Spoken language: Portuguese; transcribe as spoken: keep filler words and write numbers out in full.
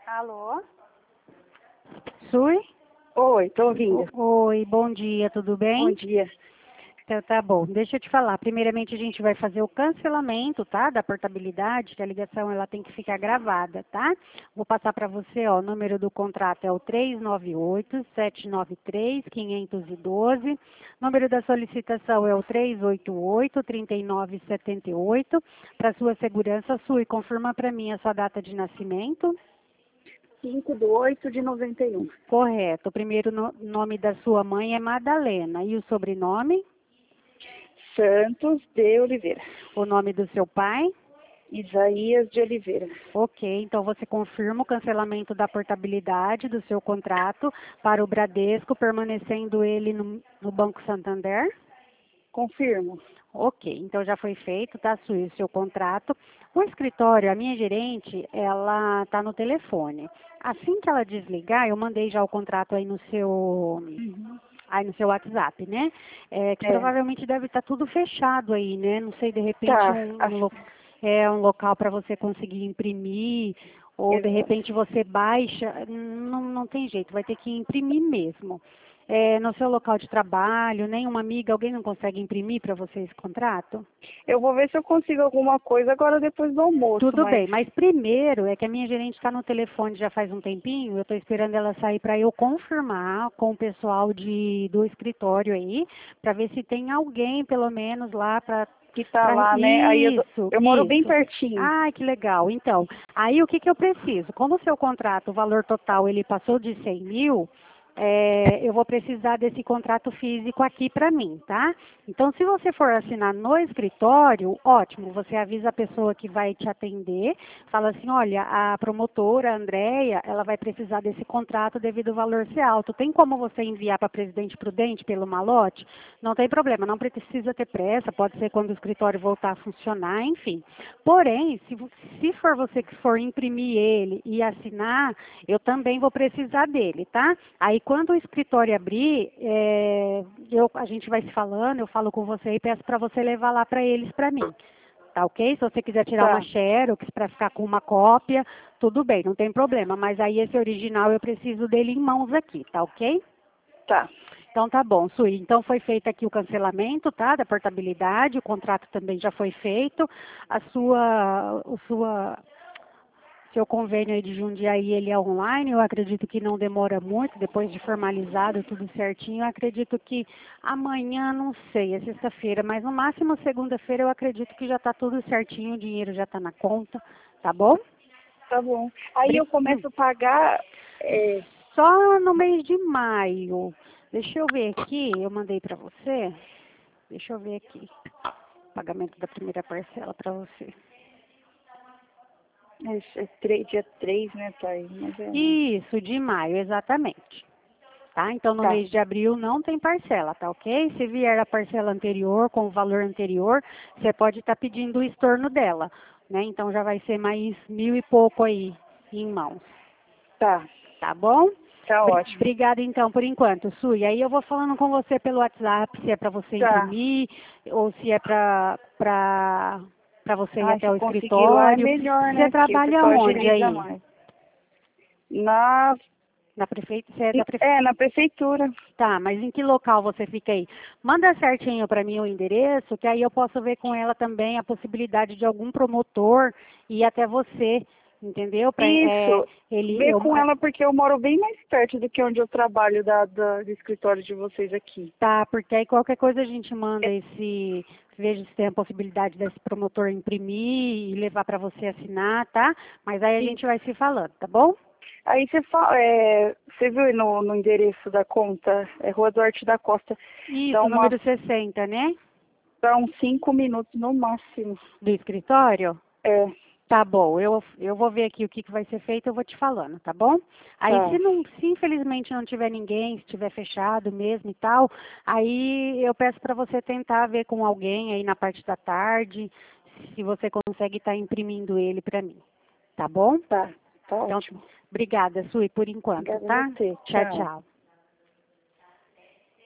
Alô? Sui? Oi, tô ouvindo. Oi, bom dia, tudo bem? Bom dia. Então, tá bom. Deixa eu te falar. Primeiramente, a gente vai fazer o cancelamento, tá? Da portabilidade, que a ligação ela tem que ficar gravada, tá? Vou passar para você, ó, o número do contrato é o três nove oito, sete nove três, cinco um dois. Número da solicitação é o três oito oito, três nove sete oito. Para sua segurança, Sui, confirma para mim a sua data de nascimento. cinco de oito de noventa e um. Correto. O primeiro no- nome da sua mãe é Madalena. E o sobrenome? Santos de Oliveira. O nome do seu pai? Isaías de Oliveira. Ok, então você confirma o cancelamento da portabilidade do seu contrato para o Bradesco, permanecendo ele no, no Banco Santander? Confirmo. Ok, então já foi feito, tá, Sui, o seu contrato. O escritório, a minha gerente, ela está no telefone. Assim que ela desligar, eu mandei já o contrato aí no seu Uhum. aí no seu WhatsApp, né? É, que É. provavelmente deve estar tudo fechado aí, né? Não sei, de repente Tá. um, a- um, lo- é, um local para você conseguir imprimir, ou de Exato. repente você baixa, não, não tem jeito, vai ter que imprimir mesmo. É, no seu local de trabalho, nenhuma amiga, alguém não consegue imprimir para você esse contrato? Eu vou ver se eu consigo alguma coisa agora depois do almoço, Tudo mas bem, mas primeiro é que a minha gerente está no telefone já faz um tempinho, eu estou esperando ela sair para eu confirmar com o pessoal de, do escritório aí, para ver se tem alguém pelo menos lá para. que tá lá, né? Aí eu, Isso, eu moro bem isso. pertinho. Ai, que legal. Então, aí o que, que eu preciso? Como o seu contrato, o valor total, ele passou de cem mil, é, eu vou precisar desse contrato físico aqui para mim, tá? Então, se você for assinar no escritório, ótimo, você avisa a pessoa que vai te atender, fala assim, olha, a promotora, a Andréia, ela vai precisar desse contrato devido ao valor ser alto. Tem como você enviar para Presidente Prudente pelo malote? Não tem problema, não precisa ter pressa, pode ser quando o escritório voltar a funcionar, enfim. Porém, se, se for você que for imprimir ele e assinar, eu também vou precisar dele, tá? Aí, quando o escritório abrir, é, eu, a gente vai se falando, eu falo com você e peço para você levar lá para eles, para mim. Tá ok? Se você quiser tirar uma Tá. xerox para ficar com uma cópia, tudo bem, não tem problema. Mas aí esse original eu preciso dele em mãos aqui, tá ok? Tá. Então tá bom, Sui. Então foi feito aqui o cancelamento, tá? Da portabilidade, o contrato também já foi feito. A sua, o sua seu convênio aí de Jundiaí, ele é online, eu acredito que não demora muito, depois de formalizado tudo certinho, eu acredito que amanhã, não sei, é sexta-feira, mas no máximo segunda-feira eu acredito que já está tudo certinho, o dinheiro já está na conta, tá bom? Tá bom. Aí Bri- eu começo a pagar. É, Só no mês de maio, deixa eu ver aqui, eu mandei para você, deixa eu ver aqui, pagamento da primeira parcela para você. é, é três, dia três, né, pai? Mas é. Isso, de maio, exatamente. Tá? Então, no Tá. mês de abril não tem parcela, tá ok? Se vier a parcela anterior, com o valor anterior, você pode estar pedindo o estorno dela, né? Então, já vai ser mais mil e pouco aí em mãos, Tá. tá bom? Tá Bri- ótimo. Obrigada, então, por enquanto, Su. E aí eu vou falando com você pelo WhatsApp, se é para você Tá. imprimir ou se é para para para você ir Ai, até se o conseguir lá é escritório. melhor, Você né? Porque o trabalha pessoal onde agiliza aí? mais. Na, Na prefeita? Você é da prefeitura? é, na prefeitura. Tá, mas em que local você fica aí? Manda certinho para mim o endereço, que aí eu posso ver com ela também a possibilidade de algum promotor ir até você, entendeu? Pra, é, Isso. ele, Vê eu, com ela porque eu moro bem mais perto do que onde eu trabalho da, da- do escritório de vocês aqui. tá, porque aí qualquer coisa a gente manda esse, veja se tem a possibilidade desse promotor imprimir e levar para você assinar, tá? Mas aí a gente Isso. vai se falando, tá bom? Aí você fala, é, você viu aí no, no endereço da conta, é Rua Duarte da Costa, dá Isso, uma, número sessenta, né? dá uns cinco minutos no máximo. Do escritório? É, Tá bom, eu, eu vou ver aqui o que, que vai ser feito, eu vou te falando, tá bom? Aí tá. se não, se infelizmente não tiver ninguém, se estiver fechado mesmo e tal, aí eu peço para você tentar ver com alguém aí na parte da tarde, se você consegue estar imprimindo ele para mim, tá bom? Tá, tá Então, ótimo. obrigada, Sui, por enquanto, Obrigada a tá? você. Tchau, Tchau. tchau.